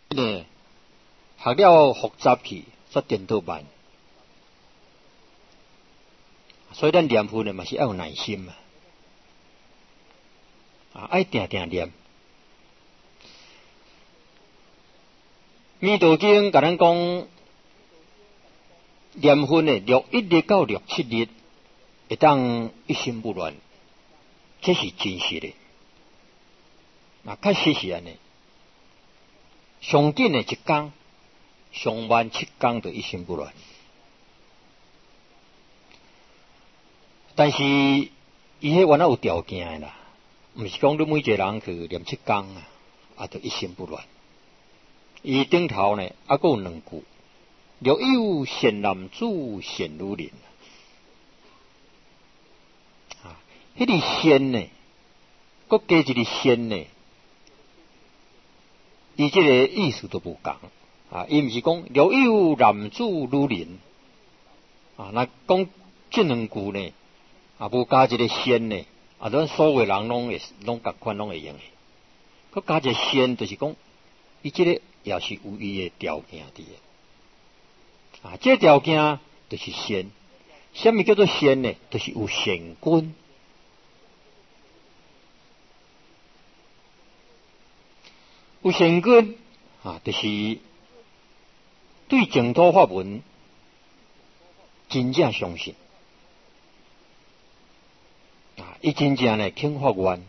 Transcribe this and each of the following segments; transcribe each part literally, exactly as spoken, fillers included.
呢，学了复杂去，煞颠倒慢。所以咱念佛呢，嘛是要有耐心嘛，啊，爱定定念。弥陀经甲咱讲，念佛呢，六一日到六七日，会当一心不乱，这是真实的。啊，确实是安尼。上紧的一天，上慢七天就一心不乱。但是，伊迄原来有条件的啦，毋是讲你每一个人去念七天啊，啊，就一心不乱。伊顶头呢，还佫有两句：若有善男子、善女人。啊，迄个善呢，佫加一个善呢，伊即个意思都无共啊。伊毋是讲若有男子、女人啊，那讲这两句呢，啊，无加一个善呢，啊，咱所有人拢会拢共款拢会用的。佫加一个善，就是讲伊即个也是有伊的条件伫的。啊，这个条件就是善。什么叫做善呢？就是有善根。有善根啊，就是对净土法门真正相信啊，伊真正呢肯发愿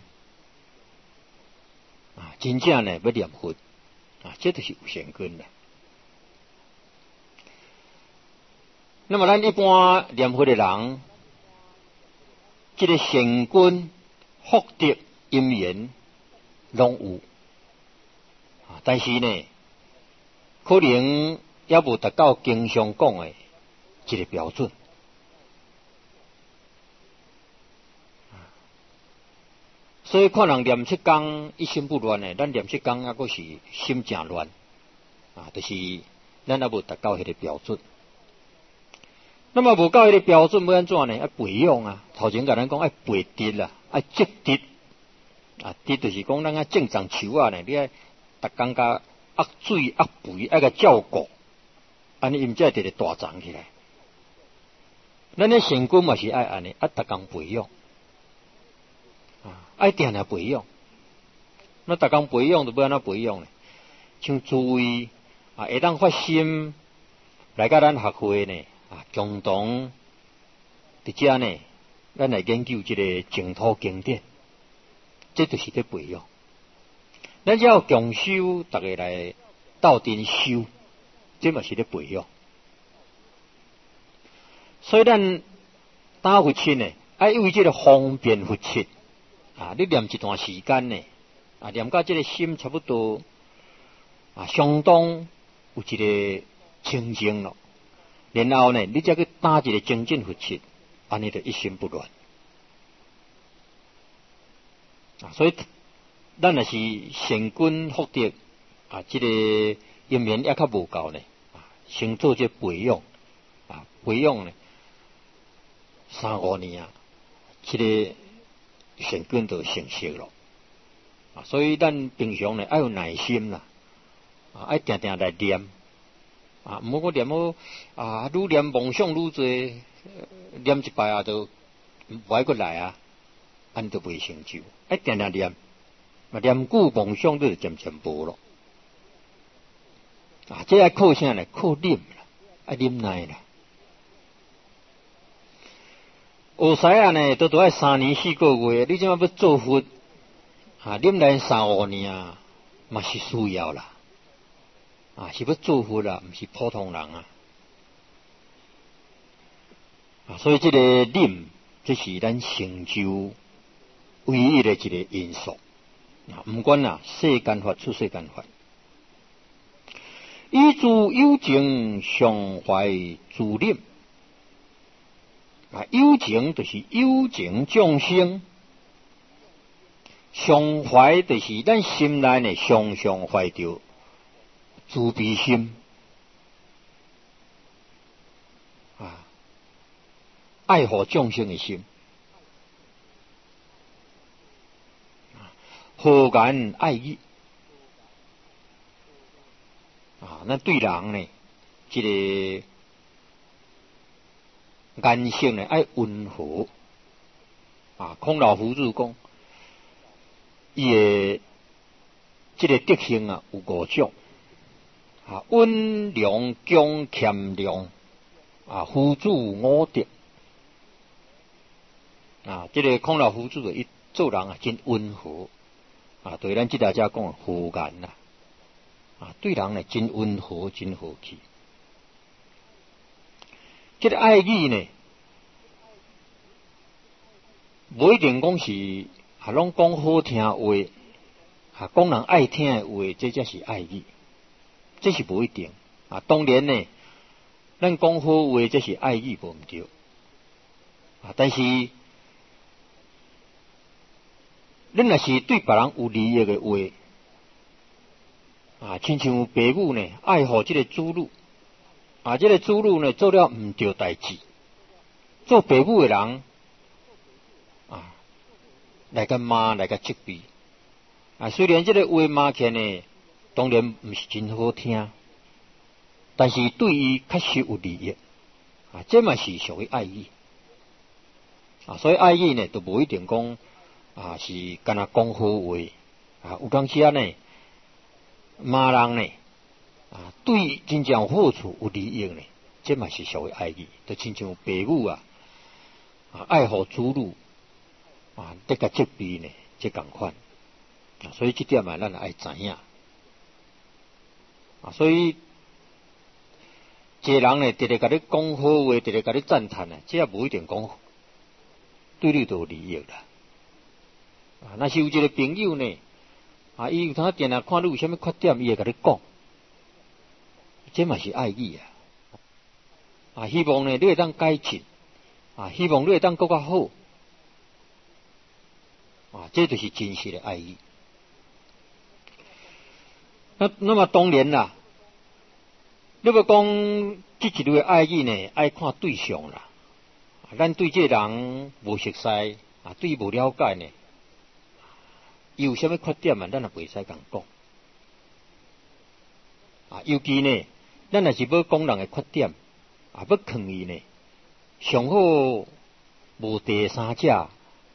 啊，真正呢要念佛啊，这就是有善根啦。那么咱一般念佛的人，这个善根、福德、因缘拢有。但是呢，可能也无达到经常讲的一个标准。所以看人念七天一心不乱的，咱念七天还佫是心正乱啊，就是咱也无达到迄个标准。那么无到迄个标准要安怎呢？要培养啊！头前甲咱讲爱培德啦，爱积德啊，德就是讲咱啊种丛树啊呢，你爱逐工甲压水压肥，爱甲照顾，安尼伊才会直直大长起来。咱咧善根嘛是爱安尼，爱逐工培养啊，爱定定培养。那逐工培养就要安怎培养呢？像诸位啊，会当发心来甲咱学会呢。啊，共同伫遮呢，咱来研究这个净土经典，这就是在培养。咱只要共修，大家来斗阵修，这嘛是咧培养。所以咱打佛七呢，爱为这个方便佛七啊，你念一段时间呢，啊，念到这个心差不多啊，相当有一个清净了。然后呢，你再去打一个精进佛七，安尼就一心不乱啊。所以，咱若是善根福德啊，这个因缘也较无够呢啊，先做这培养啊，培养呢三五年啊，这个善根就成熟了啊。所以，咱平常呢要有耐心啦啊，爱定定来念。啊，毋好我念好啊，愈念梦想愈多，念一摆啊，就无爱过来啊，安都袂成就。一定定念，啊念久梦想都渐渐无咯。啊，这爱靠啥呢？靠忍啦，爱忍耐啦。学师啊呢，都都爱三年四个月，你即马要做佛啊，忍耐三五年啊，嘛是需要啦。啊，是要做佛啦，毋是普通人啊！啊，所以这个忍，这是咱成就唯一的一个因素啊。毋管啊，世间法出世间法，以诸有情常怀自忍啊，有情就是有情众生，常怀就是咱心内呢常常怀着。慈悲心啊，爱护众生的心，和颜爱语啊，咱对人呢，这个言行呢爱温和。啊，孔老夫子讲，伊的这个德行啊有五种。啊，温良恭俭让，啊，夫子五德。啊，这个孔老夫子伊做人啊真温和。啊，对咱即大家讲和颜呐。啊，对人呢真温和，真和气。这个爱语呢，无一定讲是啊，拢讲好听话，啊，讲人爱听的话，这才是爱语，这是无一定。啊，当然呢，咱讲好话，这是爱语无毋对。啊，但是咱若是对别人有利益的话，啊，亲像父母呢，爱护这个子女，啊，这个子女呢做了毋对代志，做父母的人，啊，来个骂，来个责备，啊，虽然这个话骂起呢，当然毋是真好听，但是对伊确实有利益，啊，这嘛是属于爱意，啊，所以爱意呢，都无一定讲啊是干那讲好话，啊，有当时啊呢。骂人呢，啊，对真正有好处有利益呢，这嘛是属于爱意，就亲像父母啊，啊爱护子女，啊得个责备呢，这共款，啊，所以这点嘛，咱爱知影，啊，所以，一个人呢，直直甲你讲好话，直直甲你赞叹呢，这也无一定讲对你都有利益啦，啊，若是有一个朋友呢。啊！伊有通定定看你有啥物缺点，伊会甲你讲，这嘛是爱意啊！啊，希望呢你会当改进，啊，希望你会当更较好，啊，这就是真实的爱意。那那么当然啦，你要讲这一类爱意呢，爱看对象啦。啊，咱对这人无熟悉，啊，对无了解呢。有啥物缺点啊？咱也袂使共讲啊。尤其呢，咱若是要讲人的缺点啊，要坑伊呢，上好无第三者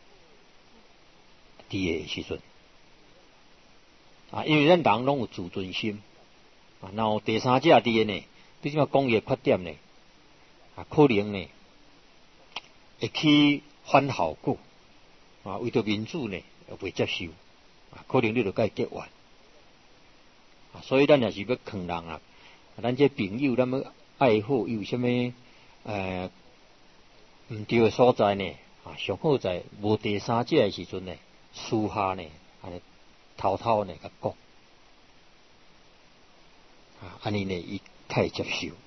伫的时阵啊，因为咱人拢有自尊心啊，然后第三者伫的呢，对即马讲伊的缺点呢啊，可能呢会去反效果啊，为着面子呢，又袂接受。可能你就该结怨，啊，所以咱也是要坑人啊。咱这朋友，咱要爱好，有什么呃唔对的所在呢？啊，上好在无第三者的时阵呢，私下呢，安尼偷偷呢甲讲，啊，安尼呢伊较会接受，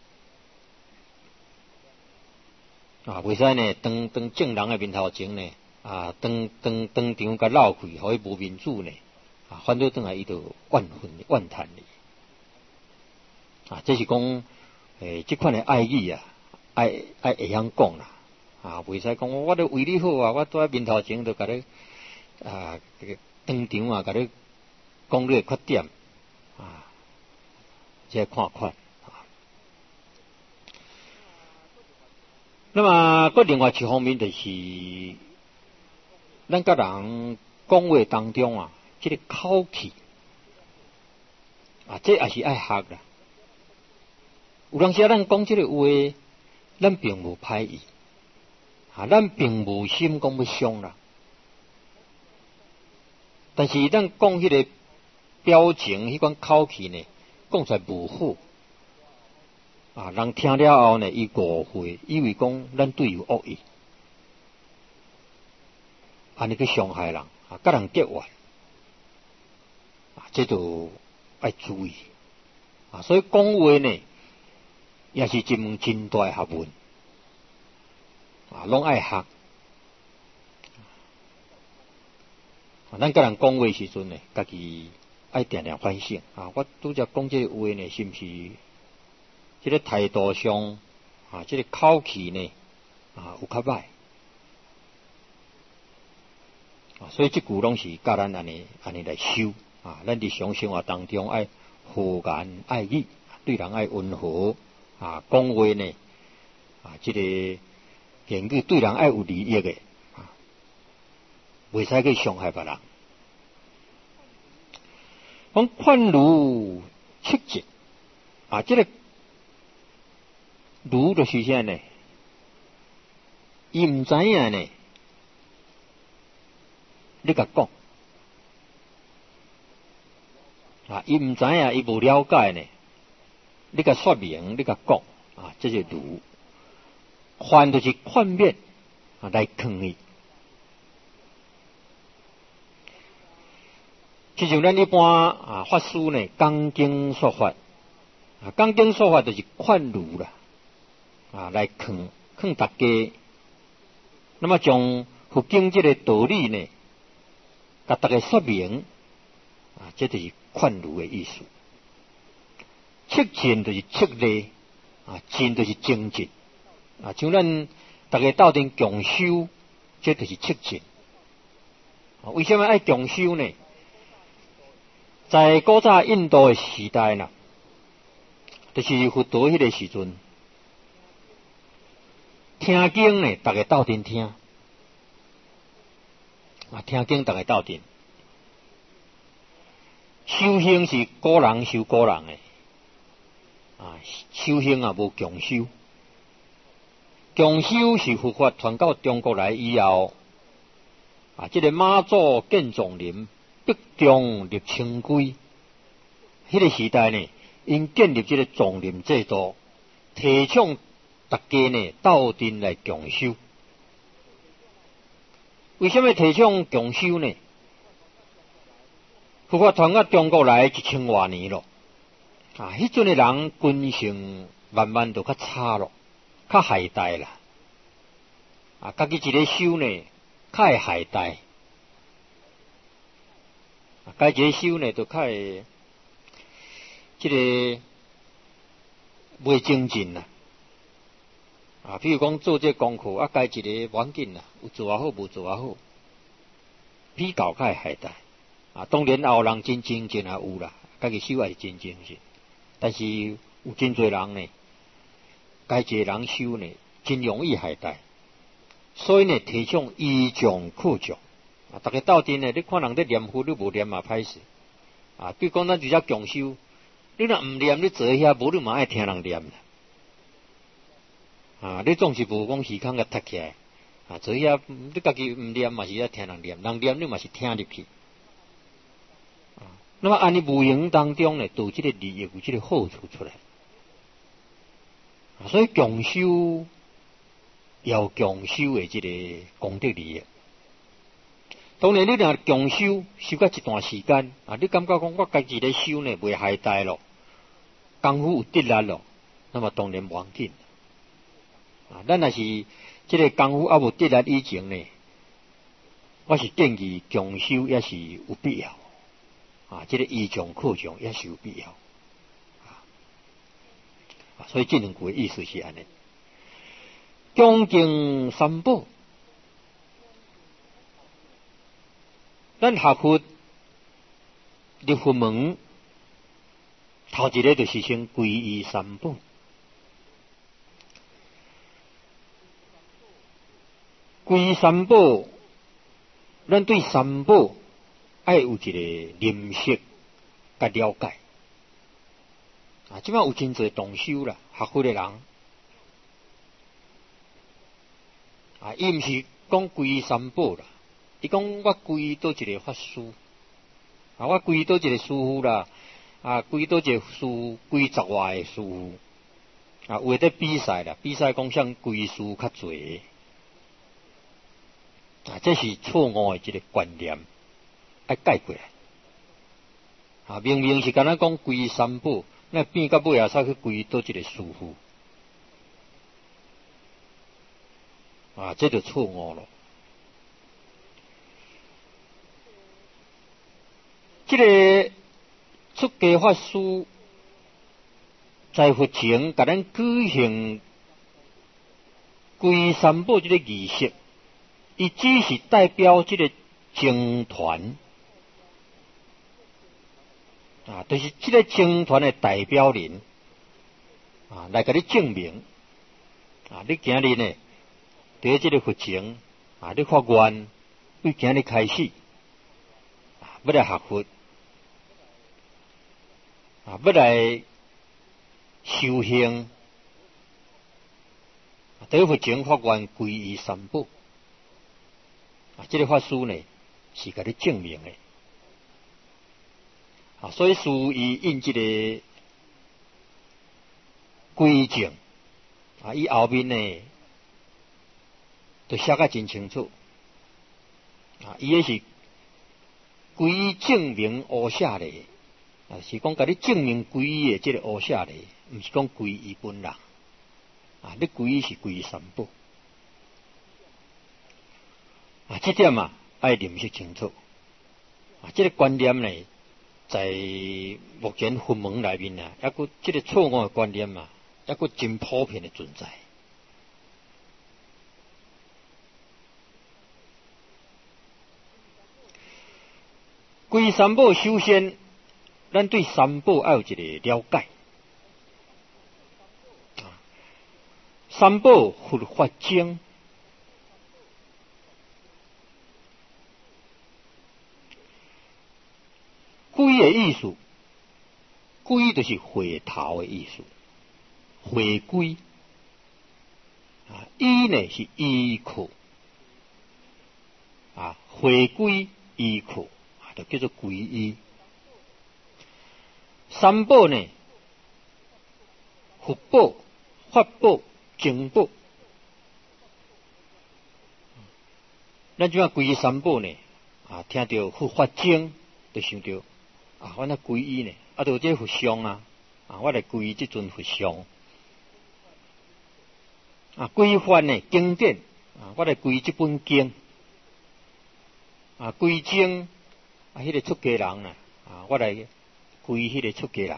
啊，袂使呢当当正人的面头前呢。啊，当当当场甲闹开，互伊无面子呢？啊，反倒转来伊就怨愤怨叹哩。啊，这是讲诶，这款的爱意啊，爱爱会晓讲啦。啊，袂使讲我都为你好啊，我在面头前就甲你啊，当场啊，甲你讲你的缺点啊，这看看啊。那么，搁另外一方面就是。咱甲人讲话当中啊，这个口气啊，这也是爱学啦。有当时咱讲这个话，咱并无歹意啊，咱并无心讲要伤啦。但是咱讲迄个表情、迄款口气呢，讲出来无好啊，人听了后呢，伊误会，以为讲咱对有恶意。安尼去伤害人啊，甲人结怨啊，这就爱注意啊。所以讲话呢，也是一门真大学问啊，拢爱学。啊，咱甲人讲话时阵呢，家己爱定定反省啊。我拄则讲这个话呢，是毋是这个态度上啊，这个口气呢啊有较歹？所以这句拢是教咱安尼安尼来修啊，咱日常生活当中爱和颜爱语，对人爱温和啊，讲话呢啊，这个言语对人爱有利益的啊，袂使去伤害别人。讲劝儒斥责啊，这个儒就是啥呢？伊唔知影呢，你甲讲啊，伊唔知影，伊无了解呢，你甲说明，你甲讲啊，这是儒。劝就是劝勉啊，来劝伊。就像咱一般啊，法师呢讲经说法啊，讲经说法就是劝儒啦啊，来劝劝大家。那么将佛经这个道理呢，甲大家说明啊，这就是劝儒的意思。斥进就是斥礼啊，进就是精进啊，像咱大家斗阵共修，这就是斥进。啊，为什么爱共修呢？在古早印度的时代呢，就是佛陀迄个时阵，听经呢，大家斗阵听，啊，听经大家斗阵。修行是个人修个人的，啊，修行啊无共修。共修是佛法传到中国来以后，啊，这个马祖建宗林。北中立清规，迄个时代呢，因建立这个宗林制度，提倡大家呢斗阵来共修。为什么提倡共修呢？佛法传到中国来一千多年咯，啊，迄阵的人根性慢慢就较差咯，较懈怠啦，啊，家己一个修呢，较会懈怠。家一个修呢，就较会这个袂精进啦。啊，比如讲做这功课啊，家一个环境啦，有做啊好，无做啊好，比较较会懈怠。啊，当然也有人真精进也有啦，家己修也是真精进。但是有真侪人呢，家一个人修呢，真容易懈怠。所以呢，提倡依众克众。啊！大家斗阵呢，你看人在念佛，你无念嘛歹势。啊，比如讲咱就只共修，你若唔念，你坐遐，无你嘛爱听人念啦。啊，你总是无讲时间甲读起来。啊，坐遐你家己唔念嘛是爱听人念，人念你嘛是听入去。啊，那么安尼无形当中呢，有这个利益，有这个好处出来。啊，所以共修要共修的这个功德利益。当然，你若共修修到一段时间啊，你感觉讲我家己咧修呢，袂懈怠咯，功夫有得力咯，那么当然无要紧。啊，咱若是这个功夫还无得力以前呢，我是建议共修也是有必要。啊，这个依众克众也是有必要。啊，所以这两句的意思是安尼。恭敬三宝。咱学佛入佛门，头一个就是先皈依三宝。皈依三宝，咱对三宝爱有一个认识甲了解。啊，即摆有真侪同修啦，学佛的人，啊，伊毋是讲皈依三宝啦。伊讲我归倒一个法师，啊，我归倒一个师傅啦，啊，归倒一个师傅，归十外个师傅，啊，有在比赛啦，比赛讲像归师较侪，啊，这是错误的一个观念，要改过来。啊，明明是敢若讲归三宝，那变到尾啊，才去归倒一个师傅，啊，这就错误了。这个出家法师在佛前，甲咱举行皈三宝这个仪式，伊只是代表这个僧团啊，就是这个僧团的代表人啊，来给你证明啊，你今日呢，对这个佛情啊，你发愿，为今日开始啊，要来学佛啊，要来修行。对佛情发愿皈依三宝啊，这个法师呢是给你证明的啊，所以师伊印这个规证啊，伊后面呢都写得真清楚啊，伊也是皈依证明乌舍利啊，是讲给你证明皈依的这个乌舍利，不是讲皈依本人。啊！你皈依是皈依三宝啊，这点啊爱认识清楚啊。这个观念呢，在目前佛门内面啊，一个这个错误的观念啊，一个真普遍的存在。皈依三宝，首先，咱对三宝要有一个了解。三宝佛法经，皈的意思，皈就是回头的意思，回归啊，依呢是依靠啊，回归依靠啊，就叫做皈依。三宝呢，佛宝、法宝、经宝，咱怎啊皈依三宝呢？啊，听到佛法经，就想到啊，我那皈依呢，啊，就这佛像啊，啊，我来皈依这尊佛像。啊，皈依法呢，经典啊，我来皈依这本经。啊，皈依经啊，迄、那个出家人啊，啊，我来皈依迄个出家人。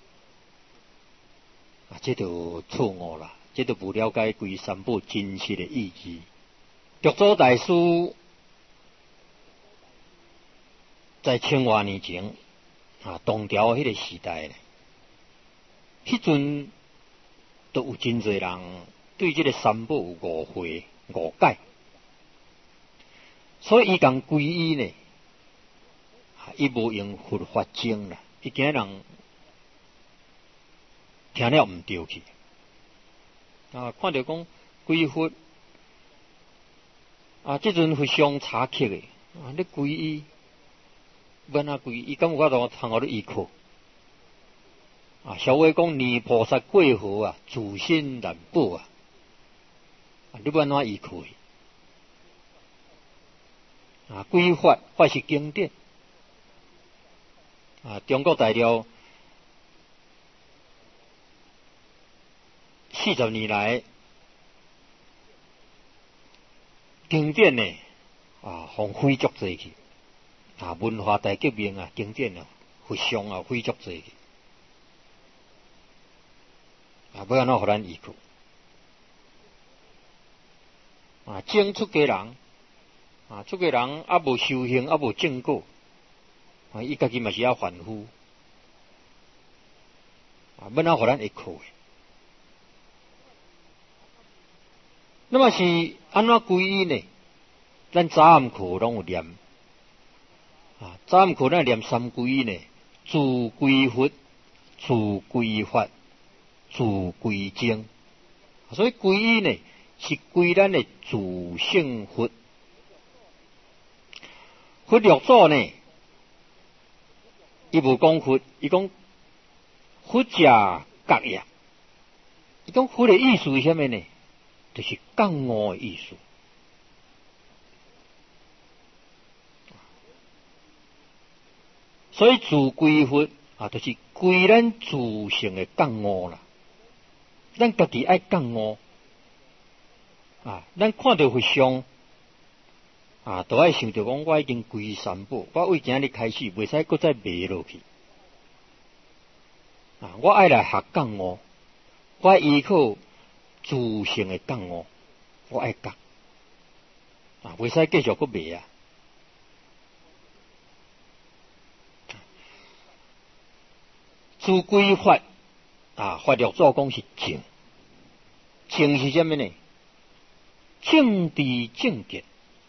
啊，这就错误啦。这都不了解皈三宝真实的意义。六祖大师在千万年前啊，唐朝迄个时代咧，迄阵都有真侪人对这个三宝有误会、误解，所以伊讲皈依呢，伊无用佛法经啦，伊惊人听了唔对去。啊，看到讲皈佛啊，这阵佛像查刻的啊，你皈依，要哪皈依？伊敢有法度通互你依靠？啊，小话讲念菩萨过河啊，自身难保啊，啊，你要哪依靠？啊，皈法法是经典啊，中国大陆四十年来，经典呢啊，互毁足济去啊，文化大革命啊，经典啊，佛像啊，毁足济去啊，要安怎互咱依靠？啊，正出家人啊，出家人啊无修行啊无正果啊，伊家己嘛是要凡夫啊，要安怎互咱依靠？那么是安怎皈依呢？咱早暗课拢有念啊，早暗课咱念三皈依呢，自皈佛、自皈法、自皈经。所以皈依呢是皈咱的自性佛。佛六祖呢，伊无讲佛，伊讲佛者觉也。伊讲佛的意思是啥物呢？就是觉悟的意思。所以自归佛啊，就是归咱自性的觉悟啦。咱家己爱觉悟啊，咱看到佛像啊，都爱想到讲，我已经归三宝，我为今日开始，袂使搁再迷落去啊！我爱来学觉悟，我爱依靠自性的觉悟，我爱觉啊，袂使继续搁迷啊！ 自规法啊，法律做讲是正，正是什么呢？正知正见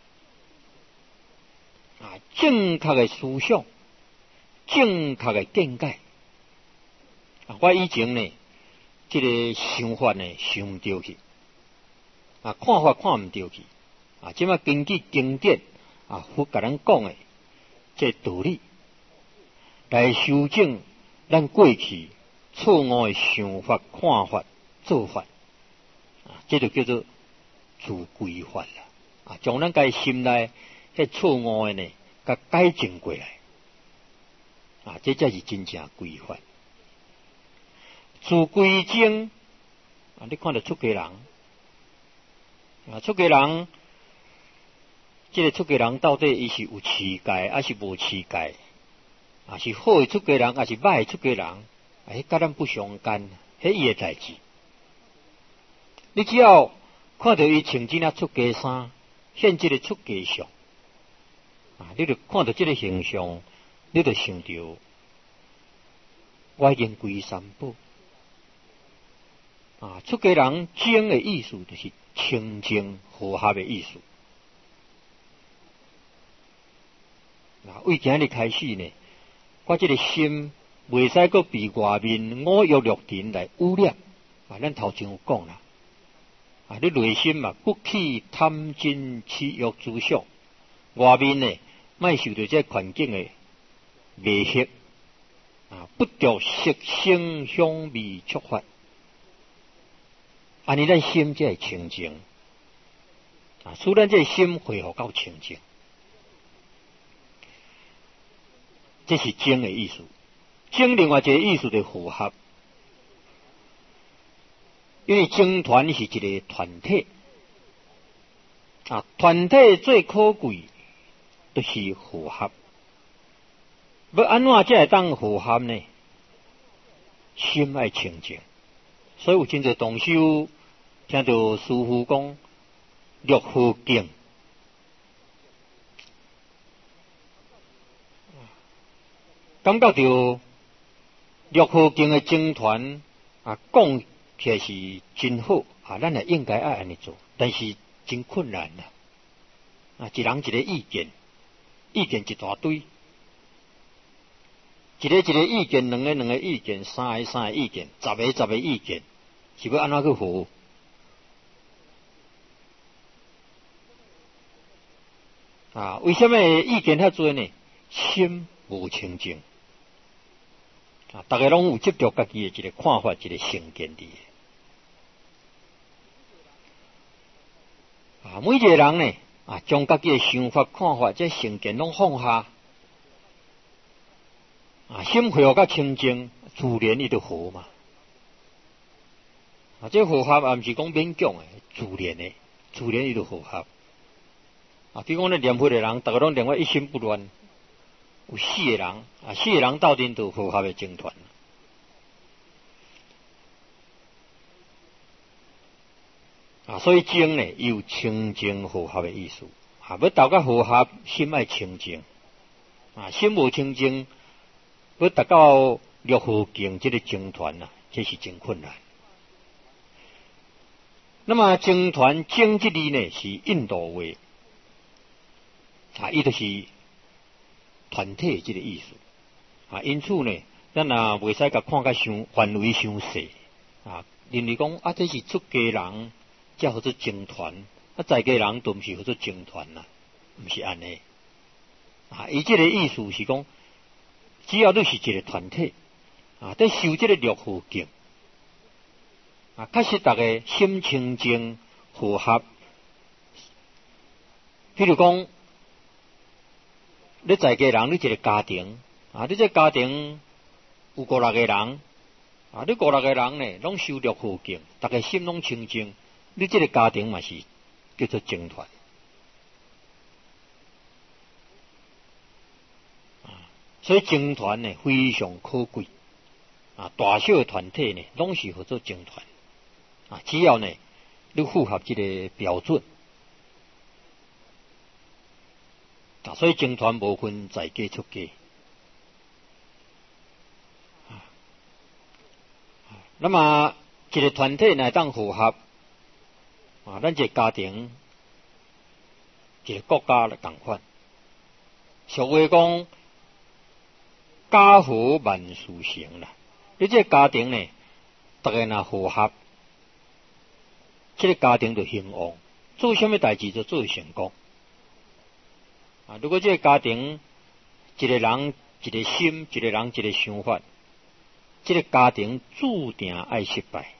啊，正确的思想，正确的见解。啊，我以前呢，这个想法呢想唔对去，啊，看法看唔对去，啊，即马根据经典啊，佛甲咱讲的这道理来修正咱过去错误的想法、看法、做法，啊，这就叫做自规法啦。啊，将咱家心内迄错误的呢，甲改正过来，啊，这才是真正规法。自规正啊，你看到出家人啊，出家人，这个出家人到底伊是有持戒，还是无持戒？啊，是好的出家人，还是歹的出家人？啊，迄甲咱不相干，迄伊的代志。你只要看到伊穿这领出家衫，现这个出家相，啊，你就看到这个形象，你就想到我已经归三宝。啊，出家人正的意思就是清净和合的意思。啊，为今日开始呢，我这个心袂使阁被外面五欲六尘来污染。啊，咱头前有讲啦。啊，你内心嘛不去贪嗔痴欲之想，外面呢莫受到这环境的迷惑。啊，不着色声香味触法。安尼咱心才会清净，啊，使咱这心恢复到清净，这是正的意思。正另外一个意思就和合，因为僧团是一个团体，啊，团体最可贵就是和合。要安怎才会当和合呢？心爱清净，所以有真侪同修。听到师父讲六和敬，感觉到六和敬的僧团啊，讲起来是真好啊，咱也应该爱安尼做，但是真困难啦。啊，一人一个意见，意见一大堆，一个一个意见，两个两个意见，三个三个意见，十个十个意见，是要安怎去和？啊，为什么意见遐多呢？心无清净啊！大家拢有执着家己的一个看法，一个成见伫啊，每一个人呢啊，将家己的想法、看法、这成见拢放下啊，心恢复较清净，自然伊就和嘛。啊，这和合也毋是讲勉强的，自然的，自然伊就和合。啊，比如讲咧念佛的人，大家拢念我一心不乱，有四个人啊，四个人斗阵就和合的僧团。啊，所以僧呢有清净和合的意思。啊，要达到和合，心爱清净。啊，心无清净，要达到六和敬这个僧团啊，这是真困难。那么僧团僧这里呢是印度话。啊，伊就是团体这个意思啊，因此呢，咱也袂使甲看甲伤范围伤细啊。认为讲啊，这是出家人才叫做僧团，啊，在家人都毋是叫做僧团啦，毋是安尼啊。伊这个意思是讲，只要你是一个团体啊，在修这个六和敬啊，确实大家心清净和合，譬如讲。你在家人，你一个家庭啊，你这家庭有五六个人啊，你五六个人呢，拢修六和敬，大家心拢清净，你这个家庭嘛是叫做僧团啊。所以僧团呢非常可贵啊，大小的团体呢，拢是叫做僧团啊。只要呢你符合这个标准。啊，所以僧团无分在家出家，啊， 那么一个团体乃当符合啊，咱一个家庭、一个国家来共款。俗话讲，家和万事成啦。你这个家庭呢，大家若和合，这个家庭就兴旺，做什么代志就做成功。啊，如果这个家庭一个人一个心，一个人一个想法，这个家庭注定爱失败。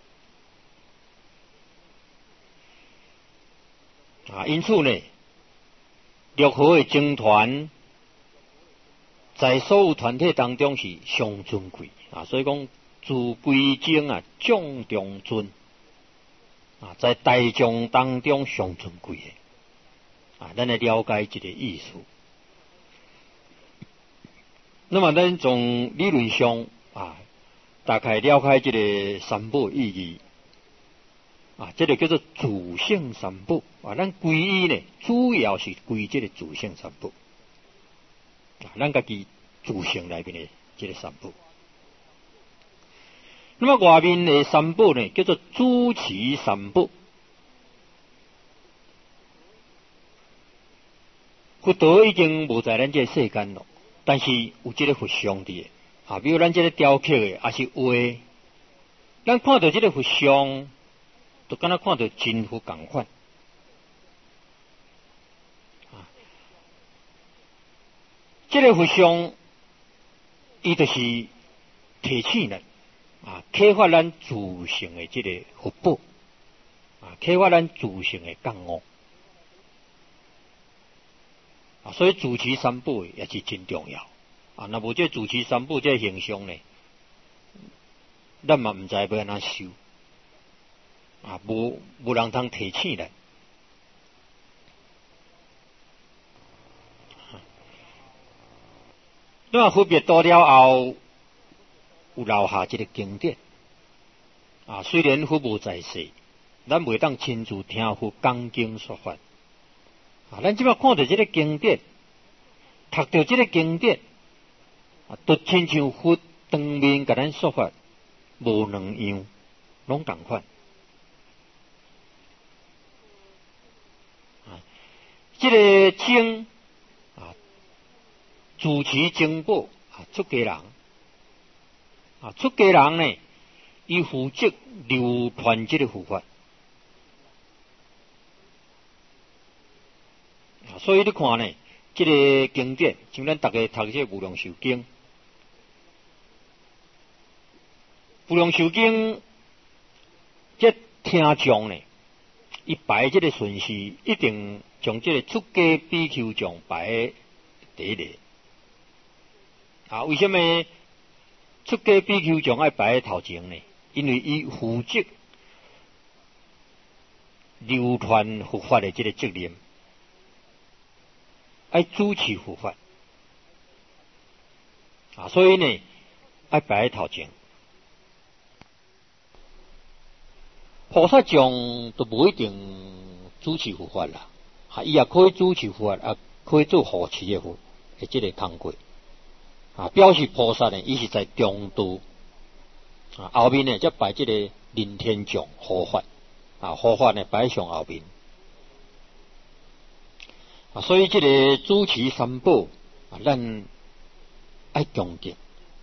啊，因此呢，六合的争团在所有团体当中是上尊贵啊，所以讲自贵精啊，众中尊啊，在大众当中上尊贵的啊，咱来了解这个意思。那么咱从理论上啊，大概了解这个三宝意义啊，这个叫做主性三宝啊。咱皈依呢，主要是归这个主性三宝啊，咱家己主性内面的这个三宝。那么外面的三宝呢，叫做主持三宝。佛陀已经无在咱这个世间了，但是有这个佛像的啊，比如咱这个雕刻的，还是画，咱看到这个佛像，就敢若看到真佛同款。啊，这个佛像，伊就是提醒咱啊，启发咱自性的这个福报啊，启发咱自性的觉悟。啊，所以主持三宝也是真重要啊！那无这主持三宝这形象呢，咱嘛唔知要安怎修啊，无无人通提醒咱。那么分别多了后，有留下这个经典啊。虽然佛无在世，咱袂当亲自听佛讲经说法。啊，咱即摆看到这个经典，读到这个经典，啊，都亲像佛当面甲咱说法，无两样，拢同款。啊，这个经啊，主持经宝啊，出家人啊，出家人呢，伊负责流传这个佛法。所以你看呢，这个经典，像咱大家读这个《无量寿经》，《无量寿经》这听众呢，伊排这个顺序，一定将这个出家比丘众排第一个。啊，为什么出家比丘众爱排在头前呢？因为伊负责流传佛法的这个责任。爱主持佛法啊，所以呢，爱摆在头前。菩萨像都不一定主持佛法啦，啊，伊也可以主持佛法，啊，可以做护持的佛，诶，这个工作啊，表示菩萨呢，伊是在中度啊，后面呢，则摆这个临天像护法啊，护法呢摆上后面。啊，所以这个主持三宝啊，咱爱恭敬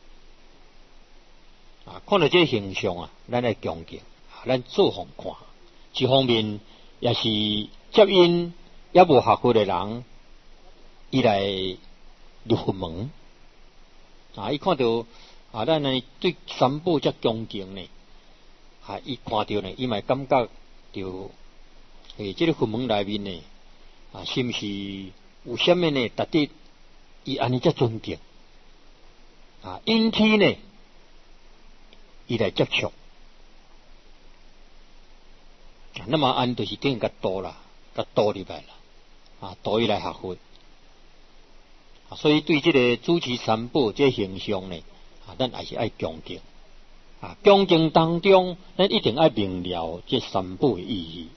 啊，看到这个形象啊，咱爱恭敬啊，咱做方看。一方面也是接引也无学佛的人，伊来入佛门啊，伊看到啊，咱呢对三宝这恭敬呢，啊，伊看到呢，伊嘛感觉到诶，这个佛门内面呢。啊，是不是有什么呢？值得伊安尼遮尊敬啊？因此呢，伊来接触啊，那么安就是等于甲导啦，甲导入来啦啊，导伊来学佛啊，所以对这个主持三宝这形象呢啊，咱还是爱恭敬啊，恭敬当中，咱一定爱明了这三宝的意义。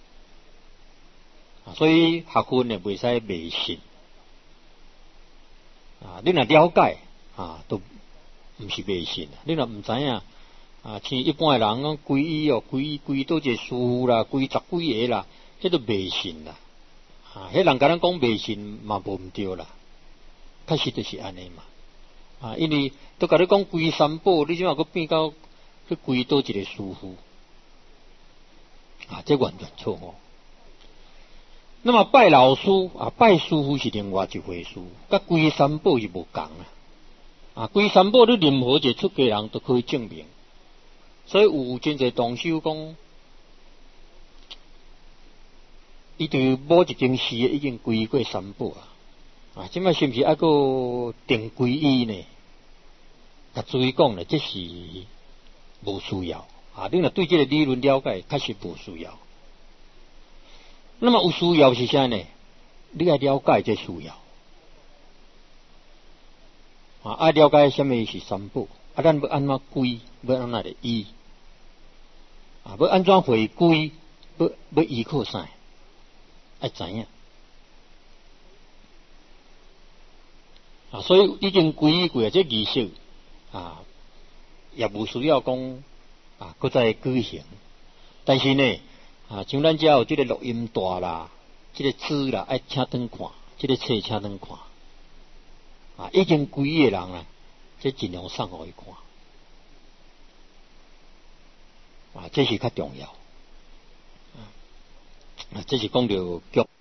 所以学佛呢，袂使迷信啊！你若了解啊，都毋是迷信。你若毋知影啊，像一般诶人讲皈依哦，皈依皈依倒一个师父啦，皈依十几个啦，迄都迷信啦。啊，迄人甲咱讲迷信嘛无毋对啦，确实就是安尼嘛。啊，因为都甲你讲皈三宝，你即马佫变到去皈倒一个师父，啊，这完全错误。那么拜老师啊，拜师父是另外一回事，甲皈三宝是无共啊。啊，皈三宝你任何一个出家人都可以证明。所以有真侪同修讲，伊对某一件事已经皈过三宝啊，啊，即摆是毋是还佫定皈依呢？甲注意讲咧，这是无需要啊！你若对这个理论了解，确实无需要。那么有需要是啥呢？你要了解这需要啊，爱了解什么是三宝啊？咱要安怎皈，要安怎来依？啊，要安怎回归？要要依靠啥？爱知影啊，所以已经皈依过这仪式啊，也无需要讲啊，搁再举行。但是呢，啊，像咱遮有这个录音带啦，这个纸啦，爱请转看，这个册请转看啊，已经皈依的人啊，这尽量送互伊看。啊，这是较重要。啊，这是讲到脚。